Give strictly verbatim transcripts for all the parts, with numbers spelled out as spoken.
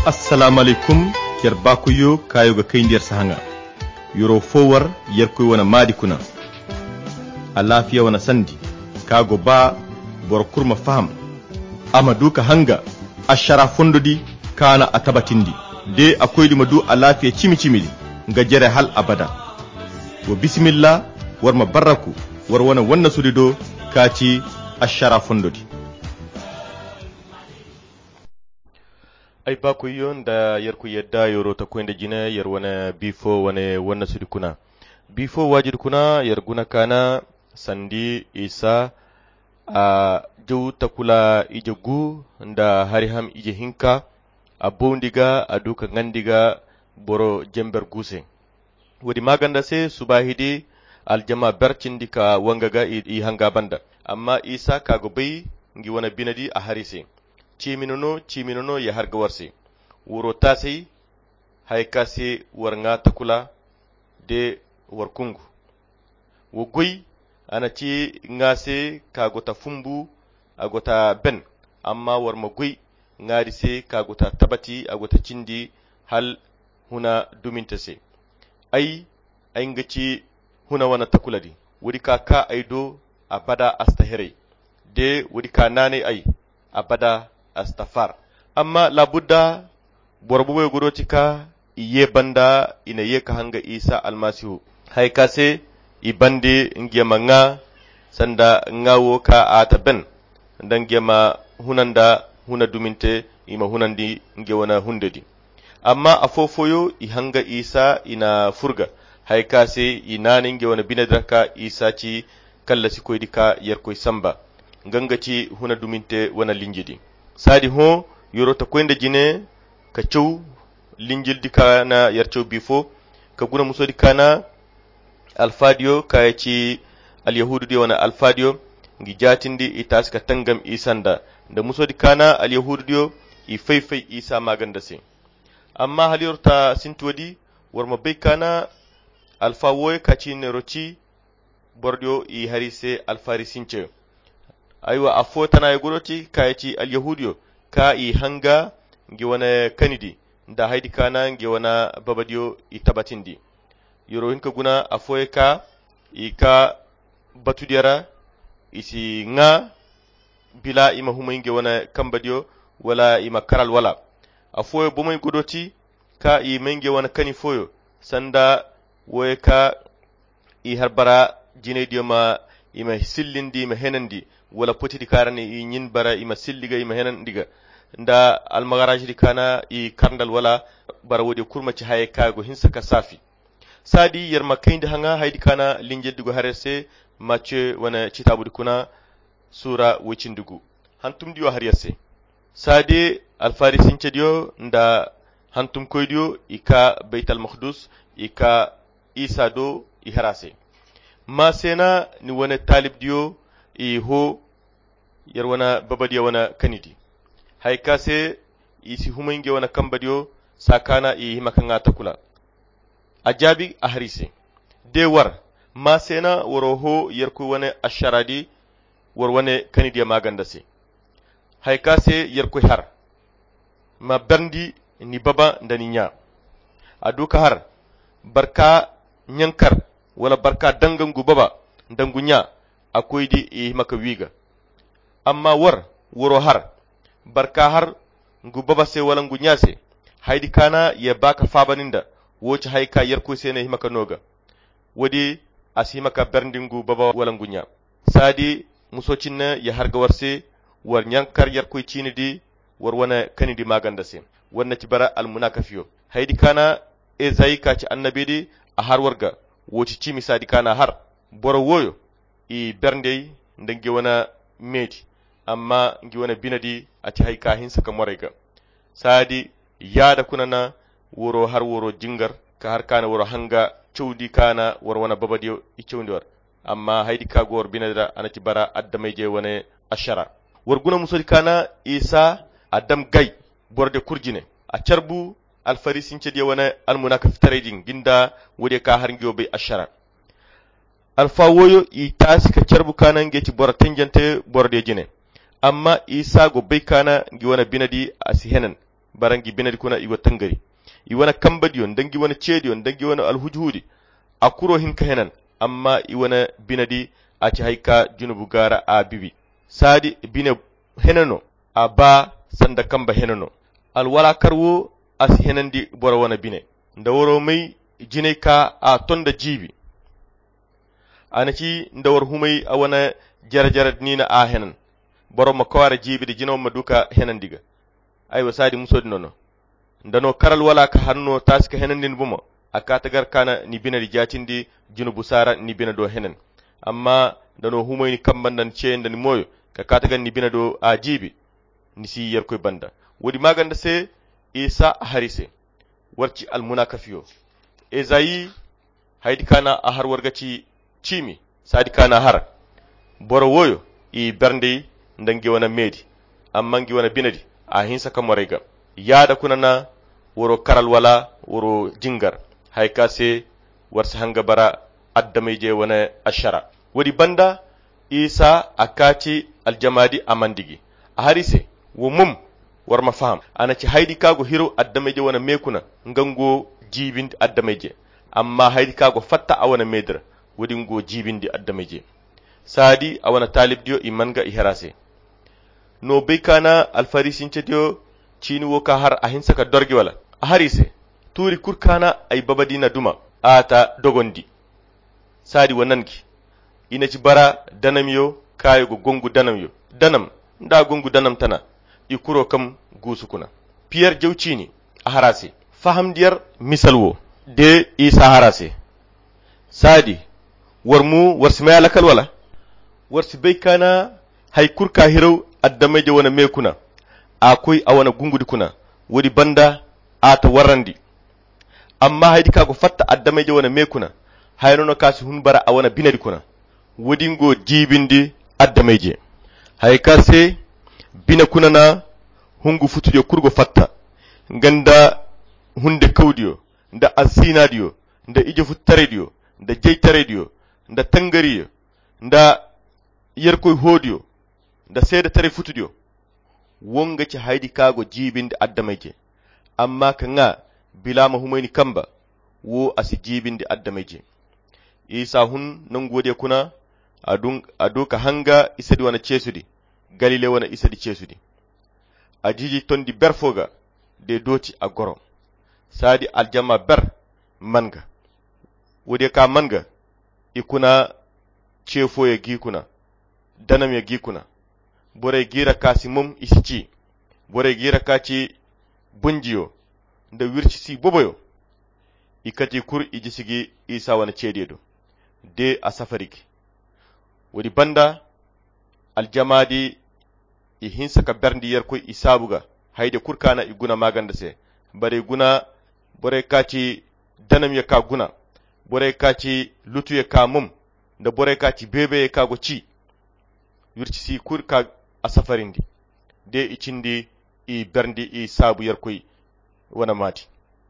assalamu alaikum yer bakuyo kayo ga kai ndiyar sahanga yoro fowar yer koy wana madi kuna alafiya wana sandi kago ba bor kurma faham amadu ka hanga ashara fondodi kana atabatindi de akoydi madu alafiya cimi cimidi nga jere hal abada wa bismillah warma baraku war wana wanna sudido kaci ashara fondodi ay bako yon da yarku yedda yoro ta koynde jina yar wana bifo wane wana sudi kuna bifo wajid kuna yar guna kana sandi isa a jaw takula ije gu nda hariham ije hinka a bondiga a duka ngandiga boro jember guse wadi maganda se subahidi aljama bercindika wangaga i hanga banda amma isa kago bay ngi wana binadi a harise ciminono ciminono ya harga warse wuro tasai haikase warnga takula de warkungu wogoi ana ci ngase kagota fumbu agota ben amma warma goi ngari se kagota tabati agota cindi hal huna dumintase ai ai ngaci huna wana takula di wuri ka ka aido abada astahere de wuri ka nane ai abada astafar amma labudda borbo gorotika iye banda ina ye ka hanga isa almasihu hay kase ibande ngiyama nga sanda ngawo ka ata ben ndangiyama hunanda huna duminte ima hunandi ngewana hundedi amma afofoyo i hanga isa ina furga hay kase inani ngewana binadraka isa ci kallasi koydika yerkoy samba gangaci huna duminte wana linjidi sadi ho yorota koynde jine ka cew linjil dika na yarcew bifo ka guna muso dika na alfadio ka yaci alyahudu di wana alfadio ngi jatindi itas ka tangam isanda da muso dika na alyahudu dio i faifai isa maganda se amma hal yorta sintwadi warma baykana alfa woy ka ci ne roci bordio i harise alfari sinche aywa afo tana yegoroti kayaci alyahudiyo ka i hanga ngi wana kanidi nda haidi kana ngi wana babadiyo i tabatindi yoro hinka guna afo ka i ka batudiyara isi nga bila ima huma ngi wana kambadiyo wala ima karal wala afo bomay godoti ka i menge wana kani foyo sanda woy ka i harbara jinediyo ma ima sillindi ima henandi wala potidi karani i nyin bara ima silliga ima henan diga nda almagaraji di kana i karndal wala bara wodi kurma ci haye kago hinsaka safi sadi yerma kayndi hanga haydi kana linjeddigo harese macce wana citabudi kuna sura wocindugu hantum diyo hariyase sadi alfarisi ncediyo nda hantum koydiyo ika baitul maqdus ika isa do i harase ma sena ni wana talib diyo i ho yar wana babadiya wana kanidi hay kase isi humaynge wana kambadiyo sakana i himakanga takula ajabi ahrise de war ma sena woro ho yar ko wana asharadi war wana kanidi maganda se hay kase yar ko har ma bandi ni baba ndani nya aduka har barka nyankar wala barka dangangu baba dangunya akwai di i maka wiga amma war wuro har barka har ngu baba se wala ngu nyase haidi kana ya baka fabaninda woci haika yarko se ne maka noga wadi asi maka berndingu baba wala ngu nya sadi musocinna ya harga warse war nyankar yarko cini di war wana kanidi maganda se wanna ci bara almunakafiyo haidi kana e zai ka ci annabi di a har warga woci cimi sadi kana har boro woyo i berndey ndange wana meti amma ngi wana binadi ati hay ka hin saka morega sadi yada kunana woro har woro jingar ka har kana woro hanga cewdi kana war wana babadi i cewdi war amma haydi ka gor binada anati bara addamay je wana ashara war guna musodi kana isa adam gay borde kurjine a charbu alfarisin cedi wana almunakaf taredin ginda wode ka har ngiyo be ashara alfa woyo i tasi ka charbu kana ngeti bora tenjante borde jine amma isa go be kana ngi wana binadi asi henen barangi binadi kuna iwa tangari iwana kambadiyon dangi wana cediyon dangi wana alhujhudi akuro hinka henan amma iwana binadi aci haika junubu gara a bibi sadi bine henano a ba sanda kamba henano alwala karwo as henandi bora wana bine nda woro mai jinai ka a tonda jibi anaci nda war humai a wana jara-jara nina a henan boro makawara jibi da jinawa maduka henan diga aiwa sadi musodi nono ndano karal wala ka hanno taska henan din buma aka tagar kana ni bina di jacindi junubu sara ni bina do henan amma ndano humay ni kambandan ceendan moyo ka katagan ni bina do a jibi ni si yer koy banda wodi maganda se isa harise warci al munakafiyo e zayi haydi kana a har wargaci cimi sadi kana har boro woyo i bernde ndangi wana medi amma ngi wana binadi a hinsa kamorega yada kunana woro karal wala woro jingar hayka se warsa hanga bara addamayje wana ashara wodi banda isa akati aljamadi amandigi a harise wo mum war ma faham anaci haydi kago hiro addamayje wana mekuna ngango jibindi addamayje amma haydi kago fatta a wana medra wodi ngo jibindi addamayje sadi a wana talibdiyo imanga iherase no beykana alfarisin cediyo cini wo ka har ahin saka dorgi wala a harise turi kurkana ay babadina duma ata dogondi sadi wananki ina ci bara danam yo kayo go gongu danam yo danam nda gongu danam tana ikuro kam gusukuna pierre jawcini a harase faham diyar misalwo de isa harase sadi warmu warsimaya lakal wala warsi beykana hay kurka hiraw addameje wana mekuna akoy awana gungudi kuna wodi banda ata warandi amma haydi kago fatta addameje wana mekuna haynono kasi hunbara awana binadi kuna wodi ngo jibindi addameje hay kase bina kuna na hungu futudio kurgo fatta nganda hunde kawdiyo nda azinadiyo nda ije futtaredio nda jeytaredio nda tangariyo nda yerkoy hodiyo nda seeda tare futudio wonga ci haydi kago jibinde addamayje amma ka nga bilama humayni kamba wo asi jibinde addamayje isa hun nangode kuna adun aduka hanga isadi wana cesudi galile wana isadi cesudi ajiji tondi berfoga de doti a goro sadi aljama ber manga wode ka manga ikuna cefo ya gikuna danam ya gikuna bore gira kasi mum isici bore gira kaci bunjiyo nda wirci si boboyo ikati kur ijisigi isa wana cedido de a safariki wadi banda aljamadi i hinsa ka berndi yer koy isabuga hayde kurkana iguna maganda se bare guna bore kaci danam ya ka guna bore kaci lutu ya ka mum nda bore kaci bebe ya ka go ci wirci si kurka a safarindi de icindi i berndi i sabu yer koy wana mati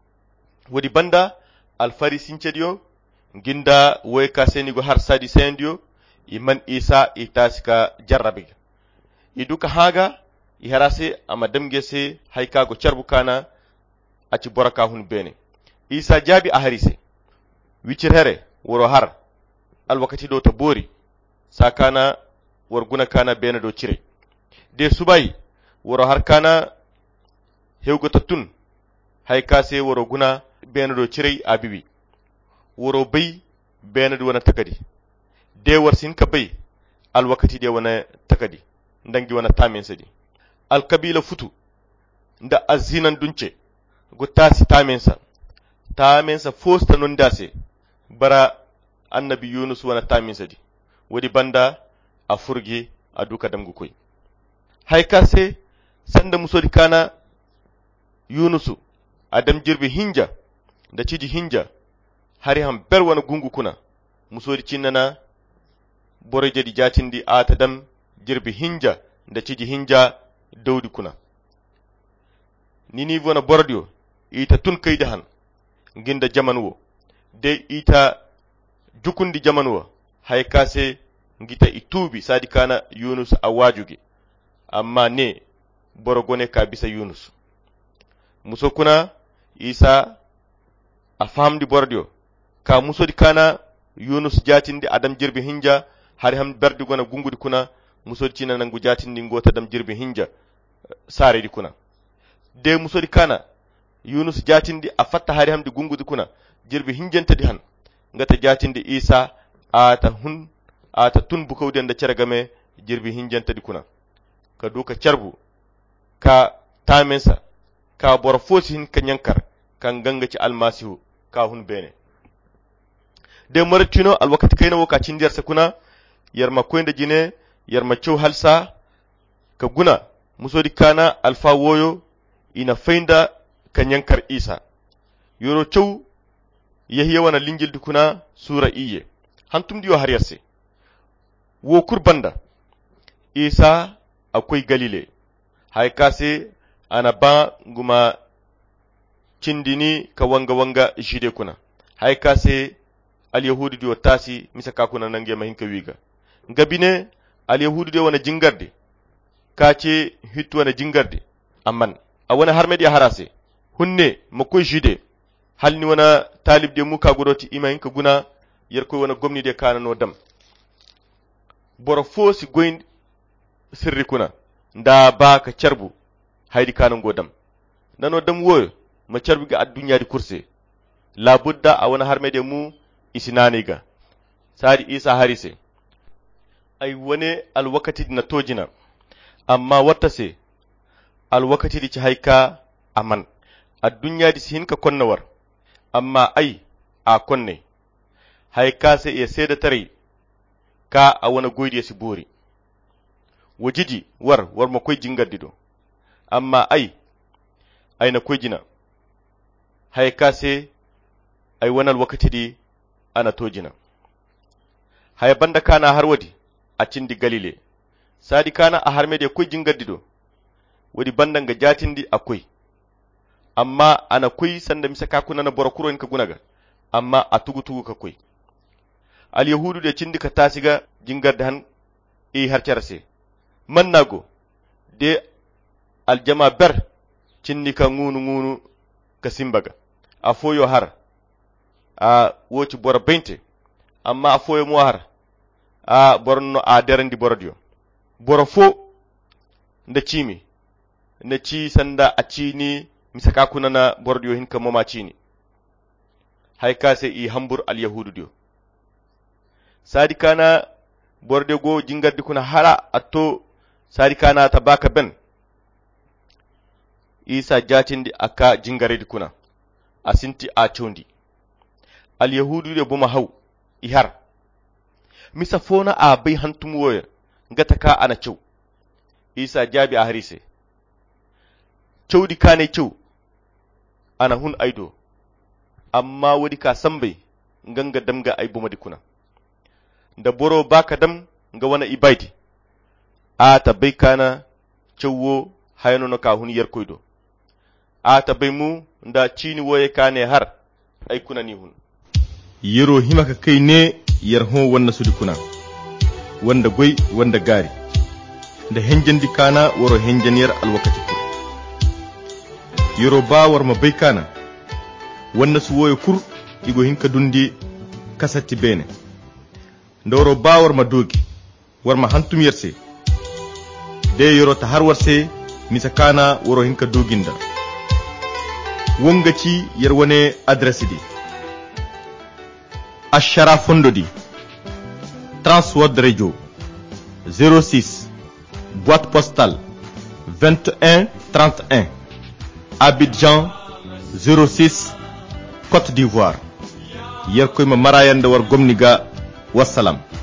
wodi banda alfari sincediyo ginda woy ka senigo har sadi sendiyo iman isa itasika jarrabiga iduka haga i harase ama damgese haykago charbukana aci boraka hun bene isa jabi a harise wicir here woro har alwakati do to bori sakana warguna kana bene do cire de subay woro har kana hewgo tattun haykase woro guna bene do cire abibi woro bay bene do wana takadi de warsin ka bay alwakati de wana takadi ndangi wana tamen sadi alkabila futu nda azinan dunce gutasi tamensa tamensa fosta non dase bara annabi yunus wana tamensa di wadi banda a furge a duka damgu koy haykase sanda musodi kana yunusu adam jirbi hinja da ciji hinja hari ham ber wana gungu kuna musodi cinnana bore jadi jatindi ata dam jirbi hinja da ciji hinja dawdi kuna nini wona bordio ita tun kayda han ginda jamanuwo de ita jukundi jamanuwo haykase ngita itubi sadi kana yunus awajugi amma ne borogone ka bisa yunus muso kuna isa a famdi bordio ka muso di kana yunus jatindi adam jirbi hinja hari ham berdi gona gungudi kuna muso cina nangu jatindi ngota adam jirbi hinja sare di kuna de muso di kana yunus jatindi a fatta hari hamdi gungudi kuna jirbi hinjanta di han ngata jatindi isa ata hun ata tun bukawden da ceragame jirbi hinjanta di kuna ka duka carbu ka tamensa ka bor fosin ka nyankar kan ganga ci almasihu ka hun bene de martino al wakati kayna woka cindir sa kuna yarma koynde jine yarma cew halsa ka guna musodi kana alfa woyo ina fainda ka nyankar isa yoro cew yahiya wana lingil dukuna sura iye hantum diyo har yarse wo kurbanda isa akwai galile hay kase ana ba guma cindini ka wanga wanga jide kuna hay kase al yahudi diyo tasi misaka kuna nange mahinka wiga ngabine al yahudi diyo wana jingarde kace hittu wana jingarde amman a wana harmedi harase hunne makoy jide halni wana talib de muka godoti imayin ka guna yerko wana gomni de kana no dam boro fosi goyin sirri kuna nda ba ka carbu haydi kana godam nano dam woyo ma carbu ga addunya di kurse la budda a wana harmede mu isinani ga sari isa harise ay wane al wakati na tojina amma wata se al wakati di ci hayka aman addunya di sin ka konnawar amma ai a konne hayka se ya seda tare ka a wani goydi ya sibori wajiji war war ma koy jingaddido amma ai ai na koy jina hayka se ai wannan wakati di ana tojina hay banda kana har wadi a cindi galile sadi kana a harme de koy jingaddido wadi banda ga jatindi akoy amma ana koy sanda misaka kuna na borakuro in ka gunaga amma a tugutugu ka koy al yahudu de cindi ka tasiga jingarde han e har carase man nago de al jama ber cinni ka ngunu ngunu ka simbaga a foyo har a woci bor bente amma a foyo mo har a borno a derandi bordio boro fo nda cimi na ci sanda a cini misaka kuna na bordio hin ka moma cini hay kase i hambur al yahudu dio sadi kana borde go jingardi kuna hala atto sadi kana tabaka ben isa jatindi aka jingaredi kuna asinti a chondi al yahudu de buma haw ihar misa fona a bai hantum woya ngata ka ana cew isa jabi a harise cewdi kane cew ana hun aido amma wadi ka sambai nganga damga ai buma dikuna da boro baka dam nga wana ibaidi a ta bai kana cewo hayano na ka hun yar koido a ta bai mu da cini woye kane har ai kuna ni hun yero himaka kai ne yar ho wannan su dikuna wanda goi wanda gari da henjan dikana woro henjaniyar alwakati kur yero ba war ma bai kana wannan su woye kur igo hinka dundi kasatti bene ndoro bawar ma dogi war ma hantum yerse de yoro ta har warse misakana woro hinka doginda wongaci yer wone adresse di ashara fondo di Transworld Radio zéro six boîte postale vingt et un trente et un Abidjan zéro six Côte d'Ivoire yer koy ma marayande war gomniga wassalam.